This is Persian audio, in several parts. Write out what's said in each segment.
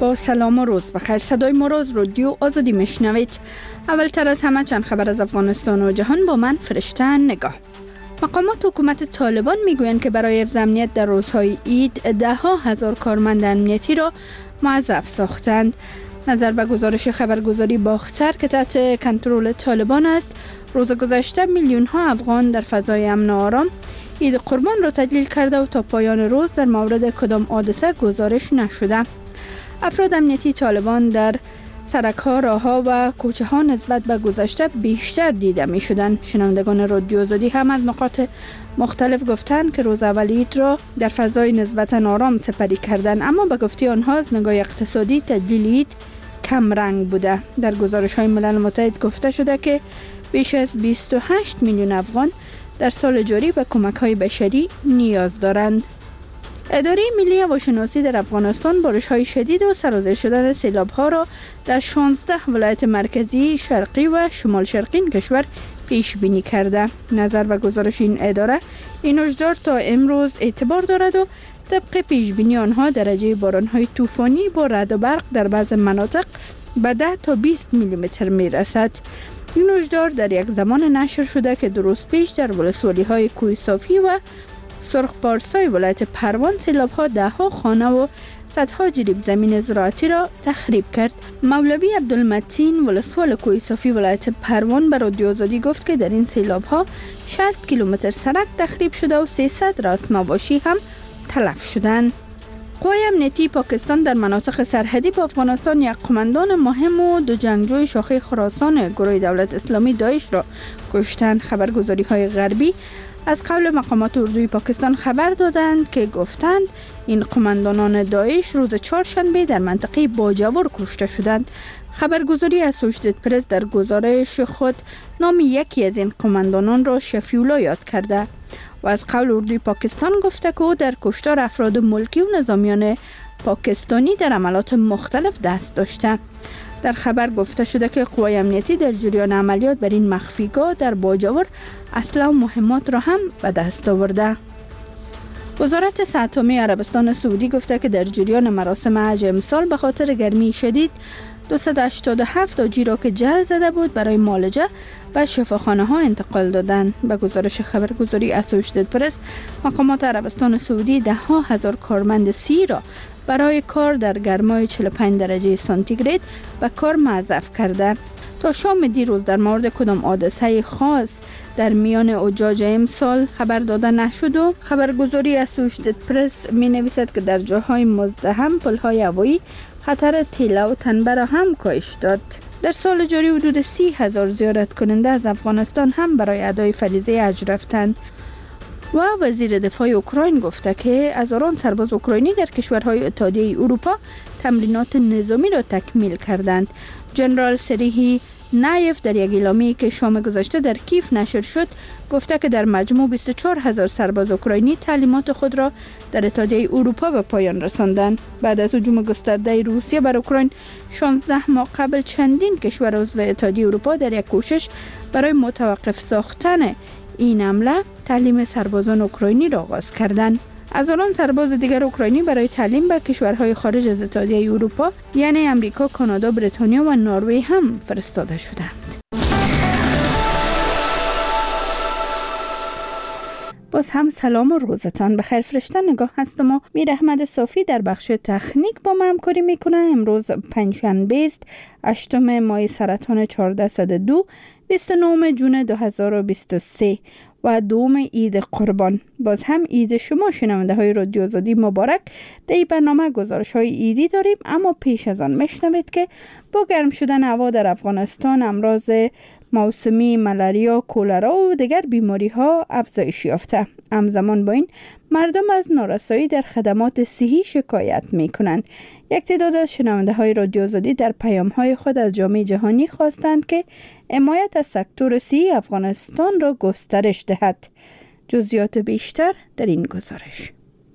با سلام و روز بخیر. صدای ما را از رادیو آزادی میشنوید. اولتر از همه چند خبر از افغانستان و جهان با من فرشته نگاه. مقامات حکومت طالبان میگویند که برای حفظ امنیت در روزهای عید 10,000 کارمند امنیتی را موظف ساختند. نظر به گزارش خبرگزاری باختر که تحت کنترل طالبان است، روز گذشته میلیون ها افغان در فضای امن و آرام عید قربان را تجلیل کرده و تا پایان روز در مورد کدام حادثه گزارش نشده. افراد امنیتی طالبان در سرک‌ها، راه‌ها و کوچه‌ها نسبت به گذشته بیشتر دیده می‌شدند. شنوندگان رادیو آزادی هم از نقاط مختلف گفتند که روز اول عید را در فضای نسبتاً آرام سپری کردند، اما به گفته آنها از نگاه اقتصادی تجلیل عید کم رنگ بوده. در گزارش‌های ملل متحد گفته شده که بیش از 28 میلیون افغان در سال جاری به کمک‌های بشری نیاز دارند. اداره ملی هواشناسی در افغانستان بارش‌های شدید و سرازیر شدن سیلاب‌ها را در 16 ولایت مرکزی، شرقی و شمال شرقی کشور پیش بینی کرده. نظر به گزارش این اداره، این هشدار تا امروز اعتبار دارد و طبق پیش بینی آنها درجه باران‌های طوفانی با رعد و برق در بعض مناطق به 10 تا 20 میلیمتر میرسد. این هشدار در یک زمان نشر شده که 2 روز پیش در ولسوالی‌های کوه صافی و سرخ پارسای ولایت پروان سیلاب‌ها 10 خانه و صدها جریب زمین زراعتی را تخریب کرد. مولوی عبدالمتین ولسوال کوه صافی ولایت پروان به رادیو آزادی گفت که در این سیلاب‌ها 60 کیلومتر سرک تخریب شده و 300 راس مواشی هم تلف شدند. قوای امنیتی پاکستان در مناطق سرحدی با افغانستان یک قماندان مهم و 2 جنگجوی شاخه خراسان گروه دولت اسلامی داعش را کشتند. خبرگزاری‌های غربی از قول مقامات اردوی پاکستان خبر دادند که گفتند این قماندانان داعش روز چهارشنبه در منطقه باجور کشته شدند. خبرگزاری اسوشیتد پرس در گزارش خود نام یکی از این قماندانان را شفیولا یاد کرده و از قول اردوی پاکستان گفته که او در کشتار افراد ملکی و نظامیان پاکستانی در عملیات مختلف دست داشته. در خبر گفته شده که قوای امنیتی در جریان عملیات بر این مخفیگاه در باجور اسلحه و مهمات را هم به دست آورده. وزارت صحت عامه عربستان سعودی گفته که در جریان مراسم حج امسال به خاطر گرمی شدید 287 حاجی را که جل زده بود برای معالجه و شفاخانه ها انتقال دادند. به گزارش خبرگزاری اسوشیتد پرس، مقامات عربستان سعودی 10,000 کارمند سی را برای کار در گرمای 45 درجه سانتیگراد به کار موظف کرده. تا شام دیروز در مورد کدام حادثه خاص در میان حجاج امسال خبر داده نشد و خبرگزاری اسوشیتد پرس می نویسد که در جاهای مزدحم پلهای هوایی خطر تیله و تنبه را هم کاهش داد. در سال جاری حدود 30,000 زیارت کننده از افغانستان هم برای ادای فریضه حج رفتند. و وزیر دفاع اوکراین گفته که هزاران سرباز اوکراینی در کشورهای اتحادیه اروپا تمرینات نظامی را تکمیل کردند. جنرال سریهی نایف در یک اعلامیه‌ای که شام گذشته در کیف نشر شد گفته که در مجموع 24,000 سرباز اوکراینی تعلیمات خود را در اتحادیه اروپا به پایان رساندند. بعد از هجوم گسترده روسیه بر اوکراین 16 ماه قبل چندین کشور عضو اتحادیه اروپا در یک کوشش برای متوقف ساختن این حمله تعلیم سربازان اوکراینی را آغاز کردند. هزاران سرباز دیگر اوکراینی برای تعلیم به کشورهای خارج از اتحادیه اروپا یعنی امریکا، کانادا، بریتانیا و نروژ هم فرستاده شدند. باز هم سلام و روزتان بخیر. فرشته نگاه هستم و میر احمد صافی در بخش تکنیک با ما همکاری میکنه. امروز پنجشنبه است، 8 ماه سرطان 1402، 29 جون 2023 و 2 عید قربان. باز هم عید شما شنونده های رادیو آزادی مبارک. در این برنامه گزارش های عیدی داریم، اما پیش از آن میشنوید که با گرم شدن هوا در افغانستان امراض موسمی ملاریا، کولرا و دیگر بیماری ها افزایش یافته. همزمان با این مردم از نارسایی در خدمات صحی شکایت می کنند. یک تعداد از شنونده های رادیو آزادی در پیام های خود از جامعه جهانی خواستند که حمایت از سکتور صحی افغانستان را گسترش دهد. جزئیات بیشتر در این گزارش.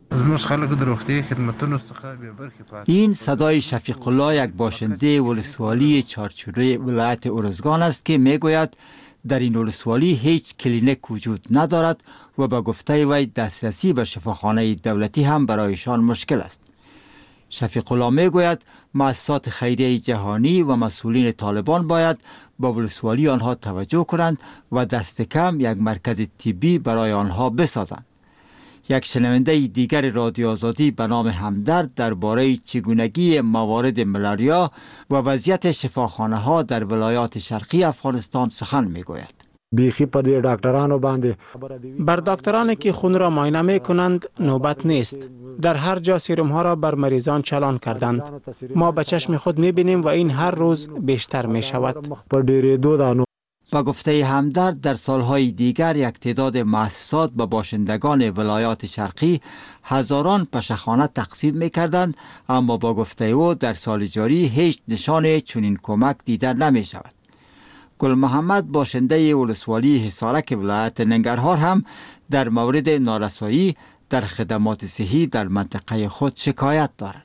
این صدای شفیق الله، یک باشنده ولسوالی چارچوبه ولایت ارزگان است که میگوید در این ولسوالی هیچ کلینیک وجود ندارد و با گفته وی دسترسی به شفاخانه دولتی هم برایشان مشکل است. شفیق الله می گوید مؤسسات خیریه جهانی و مسئولین طالبان باید با ولسوالی آنها توجه کنند و دست کم یک مرکز طبی برای آنها بسازند. یک شنونده دیگر رادیو آزادی به نام همدرد درباره چگونگی موارد ملاریا و وضعیت شفاخانه ها در ولایات شرقی افغانستان سخن می گوید. بیخی پا دی دکترانو باندې بر دکترانی که خون را معاینه می کنند نوبت نیست. در هر جا سیروم ها را بر مریضان چالان کردند. ما به چشم خود می بینیم و این هر روز بیشتر می شود. با گفته همدرد در سالهای دیگر یک تعداد مؤسسات به باشندگان ولایات شرقی هزاران پشخانه تقسیم می کردند، اما با گفته او در سال جاری هیچ نشان چنین کمک دیده نمی شود. گل محمد باشنده ولسوالی حصارک ولایت ننگرهار هم در مورد نارسایی در خدمات صحی در منطقه خود شکایت دارد.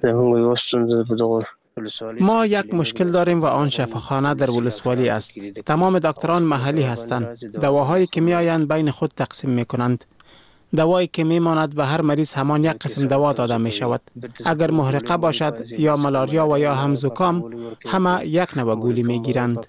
ما یک مشکل داریم و آن شفاخانه در ولسوالی است. تمام دکتران محلی هستند. دواهایی که می آیند بین خود تقسیم می کنند. دوایی که می ماند به هر مریض همان یک قسم دوا داده می شود. اگر محرقه باشد یا ملاریا و یا هم زکام همه یک نوع گولی می گیرند.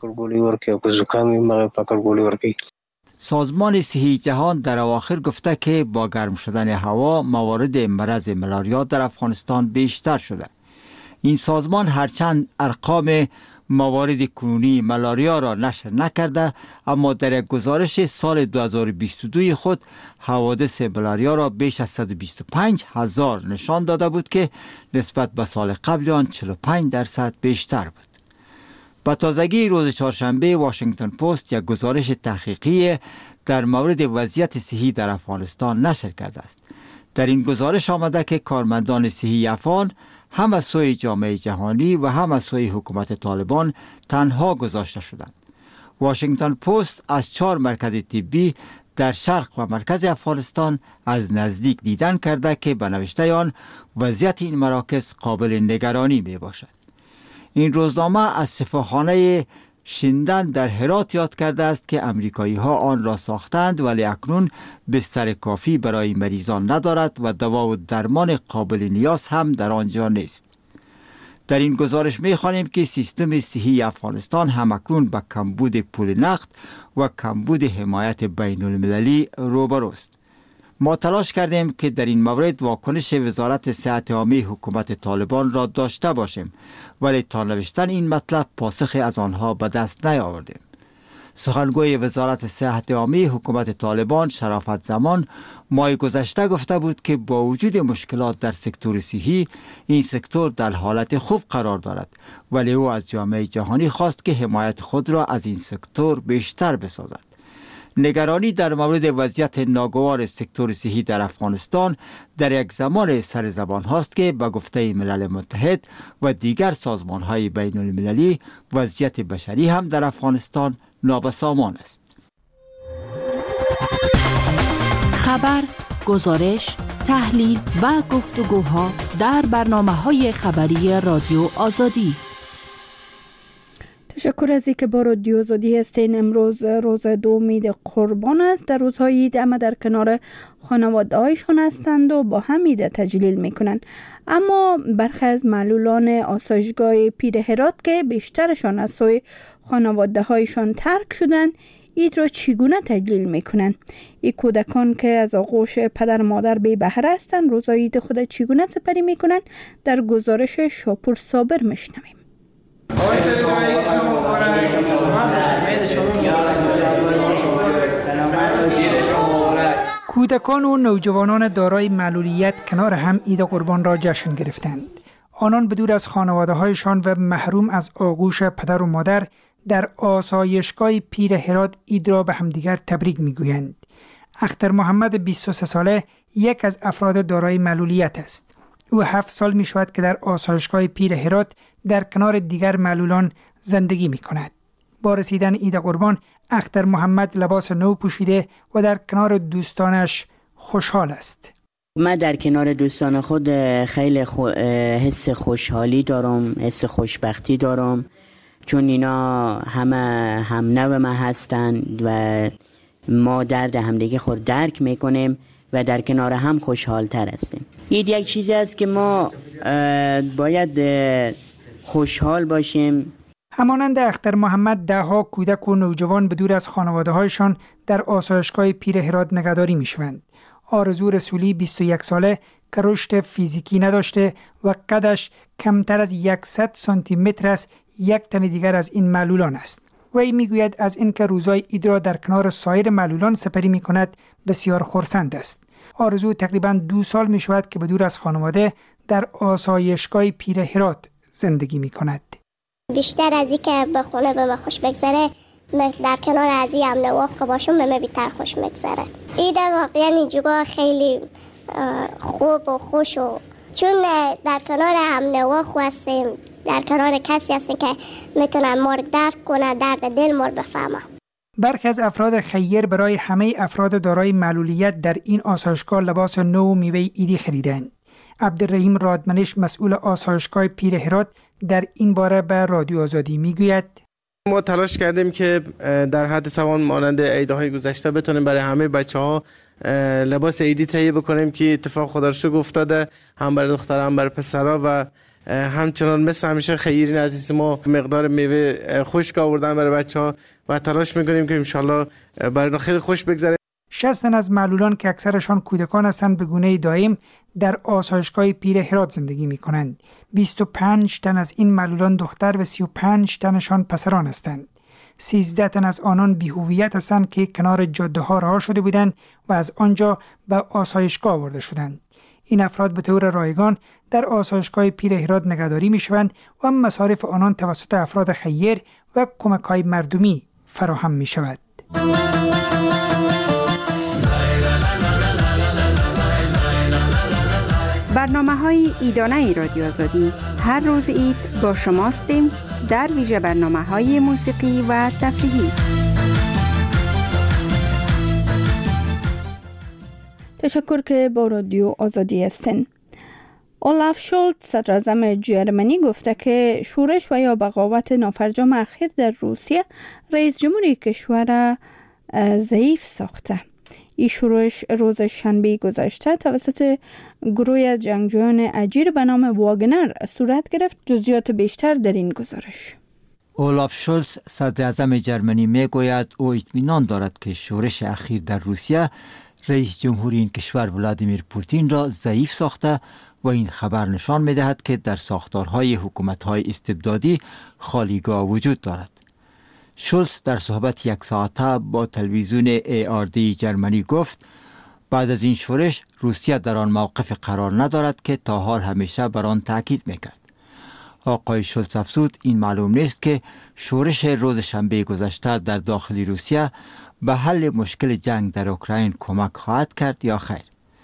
سازمان صحی جهان در اواخر گفته که با گرم شدن هوا موارد مرض ملاریا در افغانستان بیشتر شده. این سازمان هرچند ارقام موارد کنونی ملاریا را نشر نکرده، اما در یک گزارش سال 2022 خود حوادث ملاریا را بیش از 125,000 نشان داده بود که نسبت به سال قبل آن 45% بیشتر بود. با تازگی روز چهارشنبه واشنگتن پست یک گزارش تحقیقی در مورد وضعیت صحی در افغانستان نشر کرده است. در این گزارش آمده که کارمندان صحی افغان هم از سوی جامعه جهانی و هم از سوی حکومت طالبان تنها گذاشته شدند. واشنگتن پست از 4 مرکز طبی در شرق و مرکز افغانستان از نزدیک دیدن کرده که به نوشته آن وضعیت این مراکز قابل نگرانی می باشد. این روزنامه از شفاخانه شندن در هرات یاد کرده است که امریکایی ها آن را ساختند ولی اکنون بستر کافی برای مریضان ندارد و دوا و درمان قابل نیاز هم در آنجا نیست. در این گزارش می خوانیم که سیستم صحی افغانستان هم اکنون به کمبود پول نقد و کمبود حمایت بین المللی روبروست. ما تلاش کردیم که در این مورد واکنش وزارت صحت عامه حکومت طالبان را داشته باشیم، ولی تا نوشتن این مطلب پاسخی از آنها به دست نیاوردیم. سخنگوی وزارت صحت عامه حکومت طالبان شرافت زمان ماه گذشته گفته بود که با وجود مشکلات در سکتور صحی این سکتور در حالت خوب قرار دارد، ولی او از جامعه جهانی خواست که حمایت خود را از این سکتور بیشتر بسازد. نگرانی در مورد وضعیت ناگوار سکتور صحی در افغانستان در یک زمان سر زبان هاست که به گفته ملل متحد و دیگر سازمان های بین المللی وضعیت بشری هم در افغانستان نابسامان است. خبر، گزارش، تحلیل و گفتگوها در برنامه‌های خبری رادیو آزادی. تشکر از اینکه با رادیو آزادی هستین. امروز روز دوم عید قربان است. در روزهای عید همه در کنار خانواده هایشان هستند و با هم عید تجلیل میکنند. اما برخی از معلولان آسایشگاه پیر هرات که بیشترشان از سوی خانواده هایشان ترک شدند، عید را چگونه تجلیل میکنند؟ این کودکان که از آغوش پدر مادر بی بهره هستند روزهای عید خود چگونه سپری میکنند؟ در گزارش شاپور صابر میشنویم. کودکان و نوجوانان دارای معلولیت کنار هم عید قربان را جشن گرفتند. آنان بدور از خانواده‌هایشان و محروم از آغوش پدر و مادر در آسایشگاه پیر هرات عید را به همدیگر تبریک می‌گویند. اختر محمد 23 ساله یک از افراد دارای معلولیت است. او 7 سال می شود که در آسایشگاه پیر هرات در کنار دیگر معلولان زندگی می کند. با رسیدن عید قربان اختر محمد لباس نو پوشیده و در کنار دوستانش خوشحال است. من در کنار دوستان خود خیلی حس خوشحالی دارم، حس خوشبختی دارم، چون اینا همه هم نو من هستند و ما درد همدیگه خود درک میکنیم و در کنار هم خوشحال تر هستیم. این یک چیزی است که ما باید خوشحال باشیم. همانند اختر محمد، دهها کودک و نوجوان به دور از خانواده‌هایشان در آسایشگاه پیر هرات نگهداری می‌شوند. آرزو رسولی 21 ساله که رشد فیزیکی نداشته و قدش کمتر از 100 سانتی متر است، یک تن دیگر از این معلولان است. وی میگوید از اینکه روزهای عید را در کنار سایر معلولان سپری می‌کند بسیار خرسند است. آرزو تقریباً 2 سال می‌شود که به دور از خانواده در آسایشگاه پیر هرات زندگی می‌کند. بیشتر از این که به خونه به من خوش بگذره، در کنار از این هم نواف که باشم به من بیتر خوش میگذره. ایده واقعا اینجا خیلی خوب و خوش و چون در کنار هم نواف هستیم، در کنار کسی هستیم که میتونن ما درک کنه، درد دل ما بفهمه. برخی از افراد خیر برای همه افراد دارای معلولیت در این آسایشگاه لباس نو و میوه عیدی خریدند. عبدالرحیم رادمنش، مسئول آسایشگاه پیر هرات، در این باره به رادیو آزادی میگوید: ما تلاش کردیم که در حد توان مانند عیدهای گذشته بتونیم برای همه بچه‌ها لباس عیدی تهیه بکنیم که اتفاق خدا رو شکر افتاده، هم برای دخترها هم برای پسرها و همچنان مثل همیشه خیرین عزیز ما مقدار میوه خشک آوردن برای بچه‌ها و تلاش میکنیم که انشالله برای خیلی خوش بگذره. 60 تن از معلولان که اکثرشان کودکان هستند به گونه دائم در آسایشگاه پیر هرات زندگی می کنند. 25 تن از این معلولان دختر و 35 تنشان پسران هستند. 13 تن از آنان بی‌هویت هستند که کنار جاده ها رها شده بودند و از آنجا به آسایشگاه آورده شدند. این افراد به طور رایگان در آسایشگاه پیر هرات نگهداری می شوند و مصارف آنان توسط افراد خیر و کمک‌های مردمی فراهم می شود. برنامه‌های عیدانه رادیو آزادی هر روز عید با شماستیم، در ویژه برنامه‌های موسیقی و تفریحی. تشکر که با رادیو آزادی هستین. اولاف شولز، صدراعظم جرمنی، گفته که شورش و یا بغاوت نافرجام اخیر در روسیه رئیس جمهوری کشور ضعیف ساخته. این شورش روز شنبه گذشته توسط گروه از جنگجویان اجیر به نام واگنر صورت گرفت. جزئیات بیشتر در این گزارش. اولاف شولز، صدراعظم جرمنی، میگوید او اطمینان دارد که شورش اخیر در روسیه رئیس جمهوری این کشور ولادیمیر پوتین را ضعیف ساخته و این خبر نشان می‌دهد که در ساختارهای حکومت‌های استبدادی خالیگاه وجود دارد. شولز در صحبت 1 ساعته با تلویزیون ARD جرمنی گفت بعد از این شورش روسیه در آن موقف قرار ندارد که تا حال همیشه بر آن تاکید میکرد. آقای شولز افزود این معلوم نیست که شورش روز شنبه گذشته در داخل روسیه به حل مشکل جنگ در اوکراین کمک خواهد کرد یا خیر.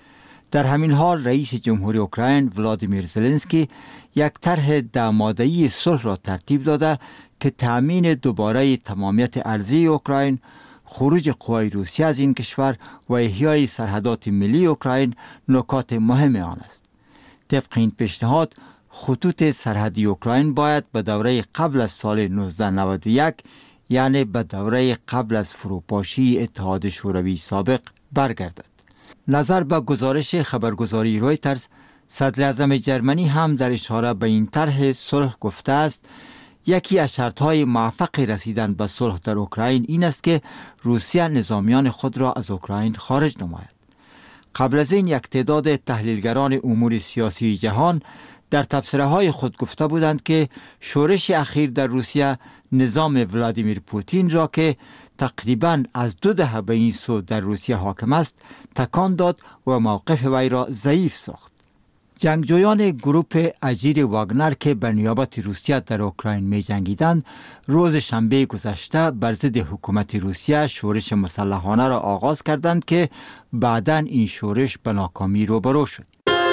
در همین حال رئیس جمهوری اوکراین ولادیمیر زلنسکی یک طرح 10 ماده‌ای صلح را ترتیب داده که تأمین دوباره تمامیت ارضی اوکراین، خروج قوای روسیه از این کشور و احیای سرحدات ملی اوکراین نکات مهم آن است. طبق این پیشنهاد خطوط سرحدی اوکراین باید به دوره قبل از سال 1991 یعنی به دوره قبل از فروپاشی اتحاد شوروی سابق برگردد. نظر به گزارش خبرگزاری رویترز، صدر اعظم جرمنی هم در اشاره به این طرح صلح گفته است یکی از شرط‌های موفق رسیدن به صلح در اوکراین این است که روسیه نظامیان خود را از اوکراین خارج نماید. قبل از این یک تعداد تحلیلگران امور سیاسی جهان در تبصره‌های خود گفته بودند که شورش اخیر در روسیه نظام ولادیمیر پوتین را که تقریباً از 2 دهه به این سو در روسیه حاکم است تکان داد و موقف وی را ضعیف ساخت. جنگجویان گروه اجیر واگنر که به نیابت روسیه در اوکراین می جنگیدند روز شنبه گذشته بر ضد حکومت روسیه شورش مسلحانه را آغاز کردند که بعداً این شورش به ناکامی روبرو شد.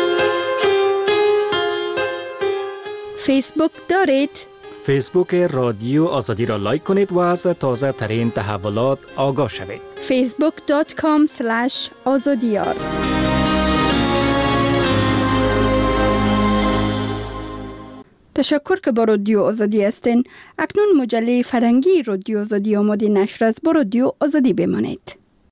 فیسبوک دارید؟ فیسبوک رادیو آزادی را لایک کنید و از تازه ترین تحولات آگاه شوید. facebook.com/azadiyar. تشکر که با رادیو آزادی هستین. اکنون مجله فرنگی رادیو آزادی آماده نشر است. با رادیو آزادی بمانید.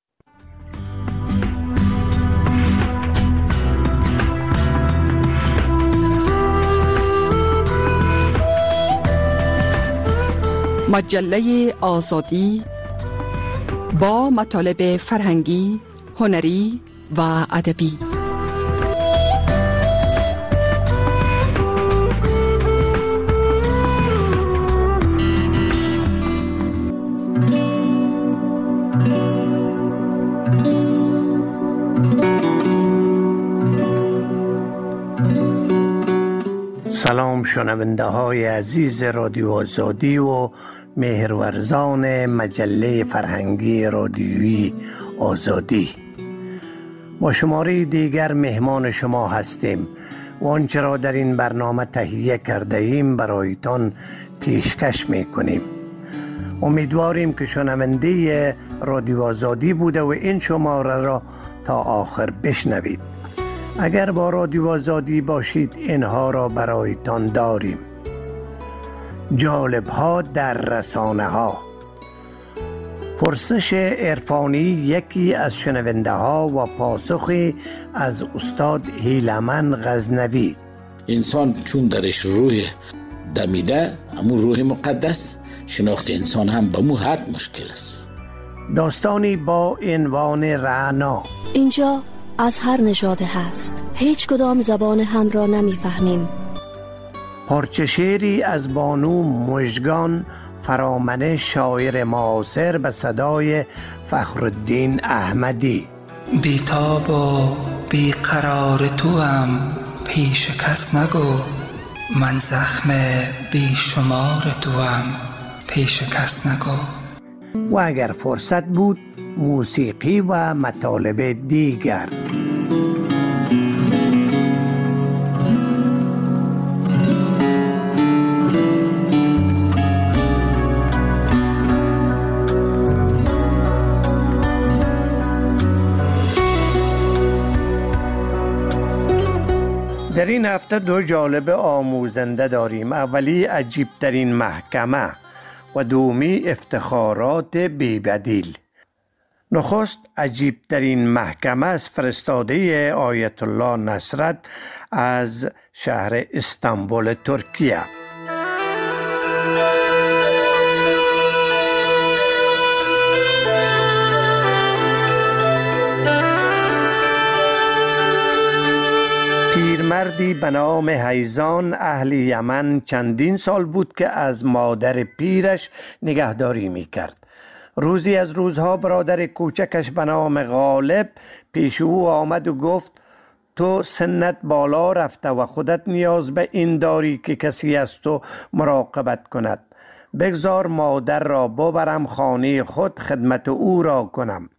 مجله آزادی با مطالب فرهنگی، هنری و ادبی. سلام شنونده های عزیز رادیو آزادی و مهرورزان مجله فرهنگی رادیویی آزادی. با شماره دیگر مهمان شما هستیم و آنچه را در این برنامه تهیه کرده ایم برایتان پیشکش میکنیم. امیدواریم که شنونده رادیو آزادی بوده و این شماره را تا آخر بشنوید. اگر با رادیو آزادی باشید اینها را برایتان داریم. جالب ها در رسانه ها. پرسش عرفانی یکی از شنونده ها و پاسخی از استاد هیلمن غزنوی. انسان چون درش روح دمیده، همون روح مقدس، شناخت انسان هم به مو حد مشکل است. داستانی با عنوان رعنا. اینجا از هر نژادی هست، هیچ کدام زبان هم را نمیفهمیم. پارچه شعری از بانو مژگان فرامنه، شاعر معاصر، به صدای فخرالدین احمدی. بیتاب و بیقرار توام، پیش کس نگو، من زخم بیشمار توام، پیش کس نگو. و اگر فرصت بود موسیقی و مطالب دیگر. در این هفته دو جالب آموزنده داریم. اولی عجیبترین محکمه و دومی افتخارات بی‌بدیل. نخست عجیبترین محکمه از فرستاده آیت الله نصرت از شهر استانبول ترکیه. پیرمردی به نام حیزان اهل یمن چندین سال بود که از مادر پیرش نگهداری می کرد. روزی از روزها برادر کوچکش به نام غالب پیش او آمد و گفت تو سنت بالا رفته و خودت نیاز به این داری که کسی از تو مراقبت کند. بگذار مادر را ببرم خانه خود خدمت او را کنم.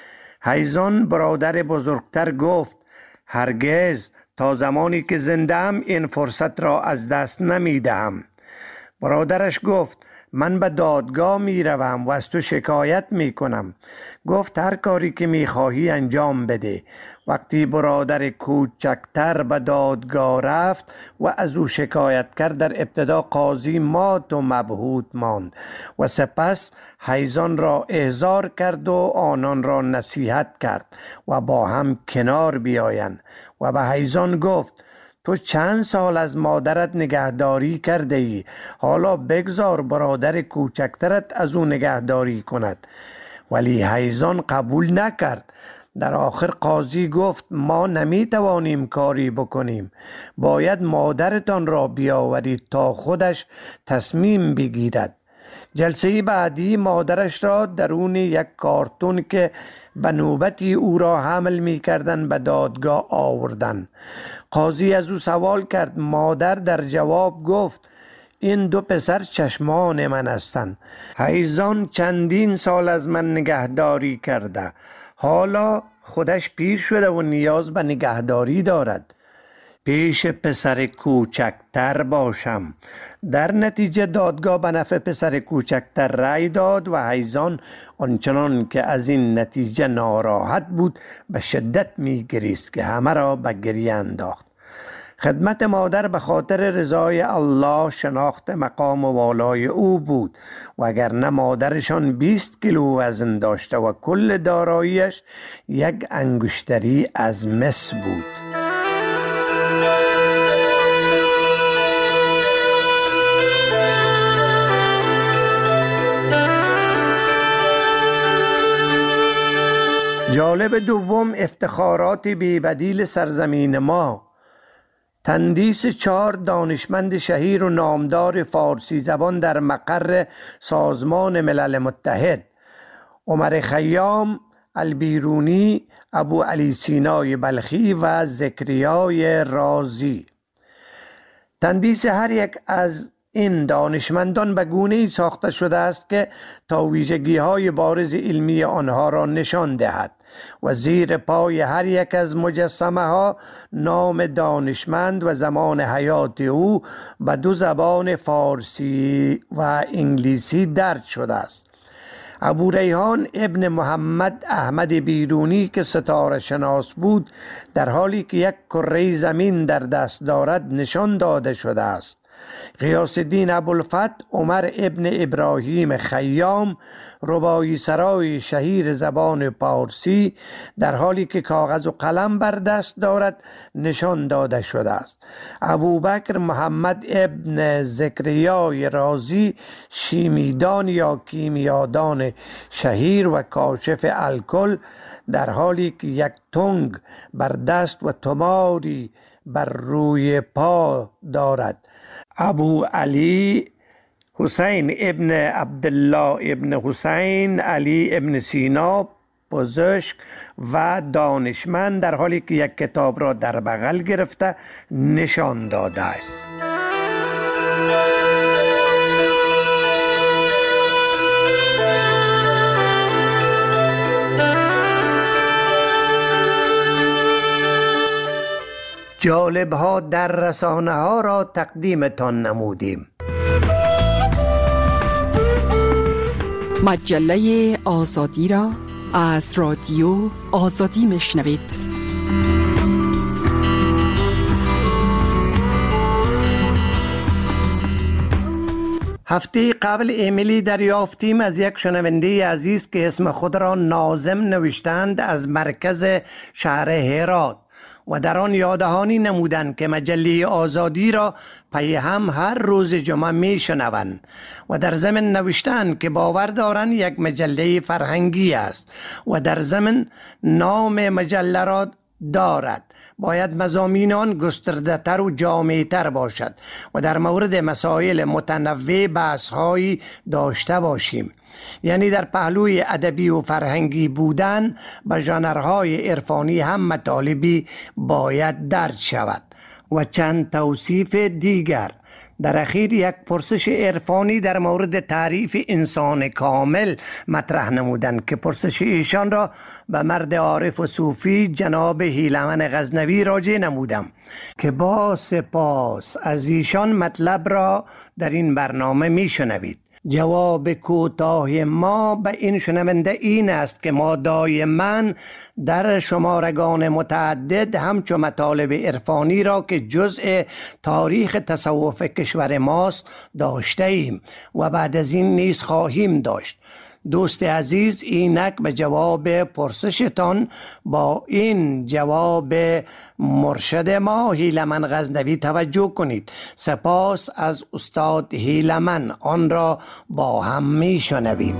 حیزان برادر بزرگتر گفت هرگز، تا زمانی که زنده‌ام این فرصت را از دست نمیدهم. برادرش گفت من به دادگاه می روم و از تو شکایت می کنم. گفت هر کاری که می خواهی انجام بده. وقتی برادر کوچکتر به دادگاه رفت و از او شکایت کرد، در ابتدا قاضی مات و مبهوت ماند و سپس حیزان را احضار کرد و آنان را نصیحت کرد و با هم کنار بیایند و به حیزان گفت تو چند سال از مادرت نگهداری کرده ای، حالا بگذار برادر کوچکترت از او نگهداری کند. ولی حیزان قبول نکرد. در آخر قاضی گفت ما نمی توانیم کاری بکنیم، باید مادرتان را بیاورید تا خودش تصمیم بگیرد. جلسه بعدی مادرش را درون یک کارتون که به نوبتی او را حمل می کردن به دادگاه آوردن. قاضی از او سوال کرد. مادر در جواب گفت این دو پسر چشمان من هستند. حیزان چندین سال از من نگهداری کرده، حالا خودش پیر شده و نیاز به نگهداری دارد. پیش پسر کوچکتر باشم. در نتیجه دادگاه به نفع پسر کوچکتر رأی داد و حیزان آنچنان که از این نتیجه ناراحت بود به شدت می‌گریست که همه را به گریه انداخت. خدمت مادر به خاطر رضای الله شناخت مقام والای او بود، وگرنه مادرشان 20 کیلو وزن داشته و کل داراییش یک انگشتری از مس بود. جالب دوم افتخارات بی‌بدیل سرزمین ما. تندیس 4 دانشمند شهیر و نامدار فارسی زبان در مقر سازمان ملل متحد: عمر خیام، البیرونی، ابو علی سینای بلخی و زکریای رازی. تندیس هر یک از این دانشمندان به گونه‌ای ساخته شده است که تا ویژگی‌های بارز علمی آنها را نشان دهد و زیر پای هر یک از مجسمه ها نام دانشمند و زمان حیات او به 2 زبان فارسی و انگلیسی درج شده است. ابو ریحان ابن محمد احمد بیرونی که ستاره شناس بود، در حالی که یک کره زمین در دست دارد نشان داده شده است. غیاث الدین ابوالفتح عمر ابن ابراهیم خیام، رباعی سرای شهیر زبان پارسی، در حالی که کاغذ و قلم بر دست دارد نشان داده شده است. ابوبکر محمد ابن زکریای رازی، شیمیدان یا کیمیادان شهیر و کاشف الکل، در حالی که یک تنگ بر دست و تماری بر روی پا دارد. ابو علی حسین ابن عبدالله ابن حسین علی ابن سینا، پزشک و دانشمند، در حالی که یک کتاب را در بغل گرفته نشان داده است. جالب ها در رسانه ها را تقدیمتان نمودیم. مجله آزادی را از رادیو آزادی میشنوید. هفته قبل ایمیلی دریافتیم از یک شنونده عزیز که اسم خود را ناظم نوشتند از مرکز شهر هرات و در آن یادهانی نمودند که مجله آزادی را پی هم هر روز جمعه می شنوند و در ضمن نوشتند که باور دارند یک مجله فرهنگی است و در ضمن نام مجله را دارد. باید مضامین آن گسترده تر و جامع تر باشد و در مورد مسائل متنوع بحث‌هایی داشته باشیم. یعنی در پهلوی ادبی و فرهنگی بودن به ژانرهای عرفانی هم مطالبی باید درج شود. و چند توصیف دیگر. در اخیر یک پرسش عرفانی در مورد تعریف انسان کامل مطرح نمودند که پرسش ایشان را به مرد عارف و صوفی جناب هیلمن غزنوی راجع نمودم که با سپاس از ایشان مطلب را در این برنامه میشنوید. جواب کوتاه ما به این شنونده این است که ما دائما در شمارگان متعدد همچو مطالب عرفانی را که جزء تاریخ تصوف کشور ماست داشته ایم و بعد از این نیز خواهیم داشت. دوست عزیز، اینک به جواب پرسشتان با این جواب مرشد ما هیلمن غزنوی توجه کنید. سپاس از استاد هیلمن. آن را با هم می شنویم.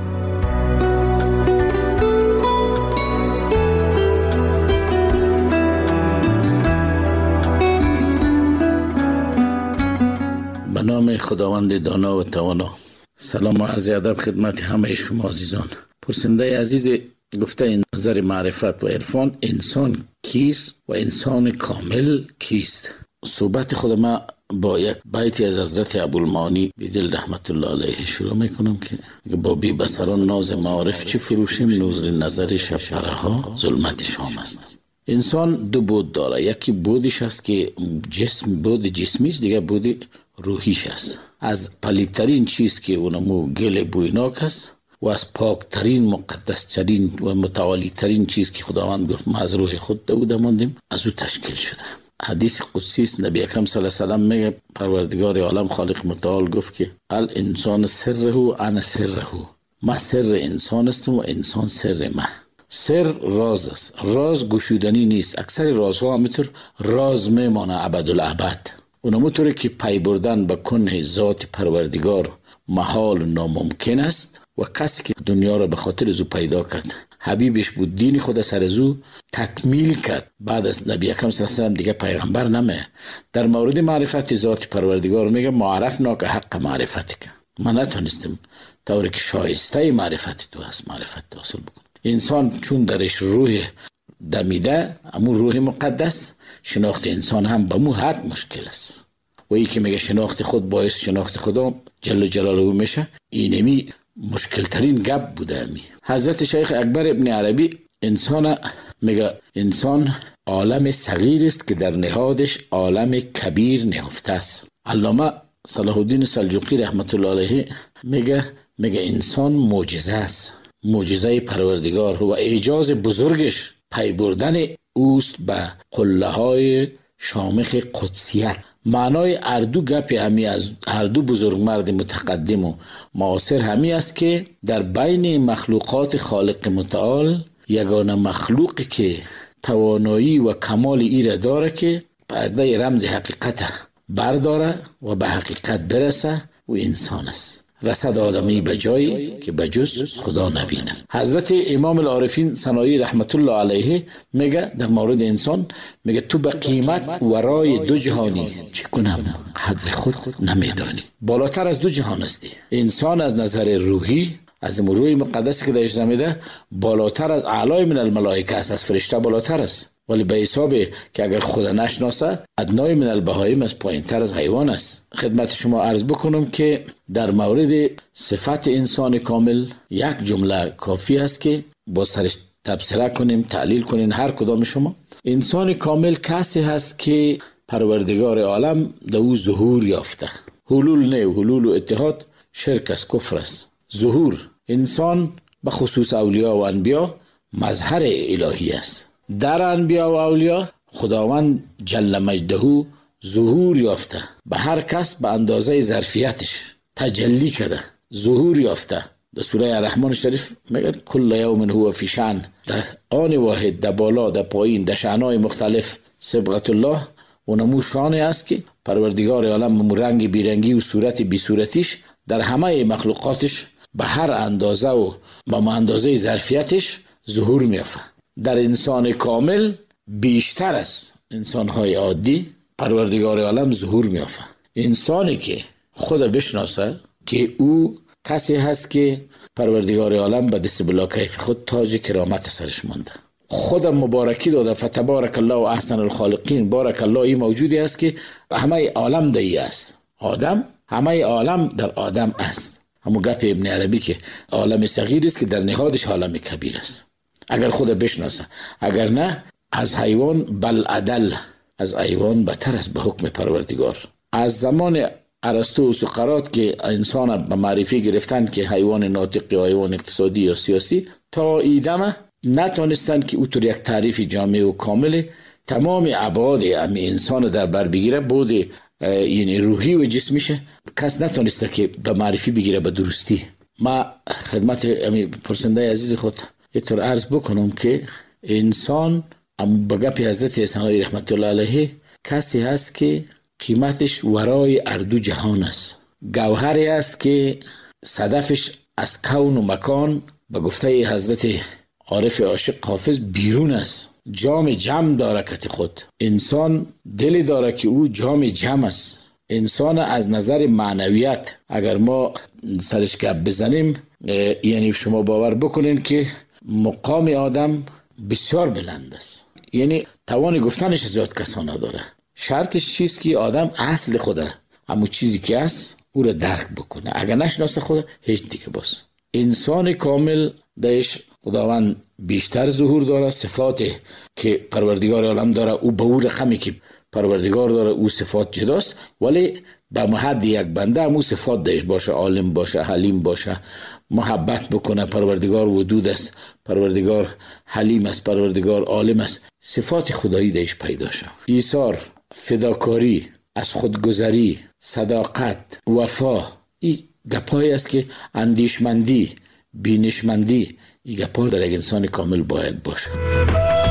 به نام خداوند دانا و توانا. سلام و عرض ادب خدمت همه شما عزیزان. پرسنده عزیز گفته این نظر معرفت و عرفان، انسان کیست و انسان کامل کیست؟ صحبت خود ما با یک بیتی از حضرت ابوالمعانی بیدل رحمت الله علیه شروع میکنم که با بی بصران ناز معارف چه فروشیم، نور نظر شب پرها ظلمت شام است. انسان 2 بود داره. یکی بودش است که بود جسمیش، دیگه بود روحیش است. از پلیدترین چیز که اونمو گل بویناک است و از پاکترین مقدسترین و متعالیترین چیز که خداوند گفت ما از روح خود داده ماندیم از او تشکیل شده. حدیث قدسی است، نبی اکرم صلی الله علیه و سلم میگه پروردگار عالم خالق متعال گفت که الانسان سره انا سره، ما سر انسان هستم و انسان سر ما. سر راز است، راز گشودنی نیست. اکثر رازها همینطور راز میمانه ابدالابد. اونمو طوری که پی بردن به کنه ذات پروردگار محال و ناممکن است و کسی که دنیا را به خاطر زو پیدا کرد حبیبش بود، دین خود سر از او تکمیل کرد. بعد از نبی اکرم صلی الله علیه و آله دیگه پیغمبر نمه. در مورد معرفت ذات پروردگار میگه معرفنا که حق معرفت که ما نتونستیم طوری که شایسته معرفت تو هست معرفت حاصل بکنیم. انسان چون درش روح دمیده، امو روح مقدس، شناخت انسان هم به مو حد مشکل است. و ای که میگه شناخت خود باعث شناخت خدا جل جلاله میشه، اینمی مشکل ترین گپ بوده. امی حضرت شیخ اکبر ابن عربی انسان میگه انسان عالم صغیر است که در نهادش عالم کبیر نهفته است. علامه صلاح الدین سلجوقی رحمت الله علیه میگه انسان معجزه است، معجزه پروردگار و اعجاز بزرگش پی بردن اوست به قله های شامخ قدسیت. معنای اردو گپ همی از هر دو بزرگمرد متقدم و معاصر همی است که در بین مخلوقات خالق متعال یگانه مخلوقی که توانایی و کمال ایره داره که پرده رمز حقیقت برداره و به حقیقت برسه و انسان است. رسد آدمی به جایی که به جز خدا نبینه. حضرت امام العارفین سنایی رحمت الله علیه میگه در مورد انسان، میگه تو به قیمت ورای دو جهانی چی کنم قدر خود نمیدانی. بالاتر از دو جهان هستی. انسان از نظر روحی از روح مقدسی که درش نمیده بالاتر از اعلای من الملائکه است، از فرشته بالاتر است. ولی به حساب که اگر خدا نشناسه ادنای من البهایم از پایین تر از حیوان است. خدمت شما عرض بکنم که در مورد صفت انسان کامل یک جمله کافی است که با سرش تبصره کنیم، تعلیل کنیم. هر کدام شما انسان کامل کسی هست که پروردگار عالم در او ظهور یافته. حلول نه، حلول و اتحاد شرک است، کفر است. ظهور انسان به خصوص اولیاء و انبیا مظهر الهی است. در انبیا و اولیاء خداوند جل مجده ظهور یافته، به هر کس به اندازه ظرفیتش تجلی کرده، ظهور یافته. در سوره الرحمن شریف میگه کل یوم هو فی شأن، در آن واحد، در بالا، در پایین، در شأنهای مختلف. صبغت الله و نمو شانه است که پروردگار عالم رنگ بیرنگی و صورت بی صورتیش در همه مخلوقاتش به هر اندازه و با اندازه ظرفیتش ظهور میافته. در انسان کامل بیشتر از انسان‌های عادی پروردگار عالم ظهور میافته. انسانی که خود بشناسه که او کسی هست که پروردگار عالم به دست بلا کیف خود تاج کرامت سرش مانده، خود مبارکی داده. فتبارک الله و احسن الخالقین. بارک الله این موجودی است که همه عالم دایی است. آدم همه عالم در آدم است. همون گپ ابن عربی که عالم صغیر است که در نهادش عالم کبیر است. اگر خود بشناسه، اگر نه از حیوان بل عدل، از حیوان بهتر است به حکم پروردگار. از زمان ارسطو و سقراط که انسان به معرفی گرفتن که حیوان ناطق یا حیوان اقتصادی یا سیاسی، تا ایدمه نتونستن که او طور یک تعریف جامع و کامل تمام ابعاد امی انسان در بر بگیره، بود یعنی روحی و جسمیشه کس نتونسته که به معرفی بگیره به درستی. ما خدمت امی پرسنده عزیز خود اینطور عرض بکنم که انسان به گپ حضرت حسنایی رحمت الله علیه کسی هست که قیمتش ورای اردو جهان است. گوهری است که صدفش از کون و مکان به گفته حضرت عارف عاشق حافظ بیرون است. جام جم داره کت خود. انسان دلی داره که او جام جم است. انسان از نظر معنویت اگر ما سرش گپ بزنیم، یعنی شما باور بکنین که مقام آدم بسیار بلند است. یعنی توان گفتنش زیاد کسا نداره. شرطش چیست که آدم اصل خوده، همون چیزی که است او را درک بکنه. اگر نشناسه خوده هیچ دیگه باز. انسان کامل دایش خداوند بیشتر ظهور داره. صفات که پروردگار عالم داره او به او رقمی که پروردگار داره او صفات جداست، ولی به محد یک بنده همون صفات دایش باشه، عالم باشه، حلیم باشه، محبت بکنه. پروردگار ودود است، پروردگار حلیم است، پروردگار عالم است. صفات خدایی دایش پیدا شه. ایثار، فداکاری، از خودگذری، صداقت، وفا، این گپایی است که اندیشمندی، بینشمندی، این گپا در یک انسان کامل باید باشه.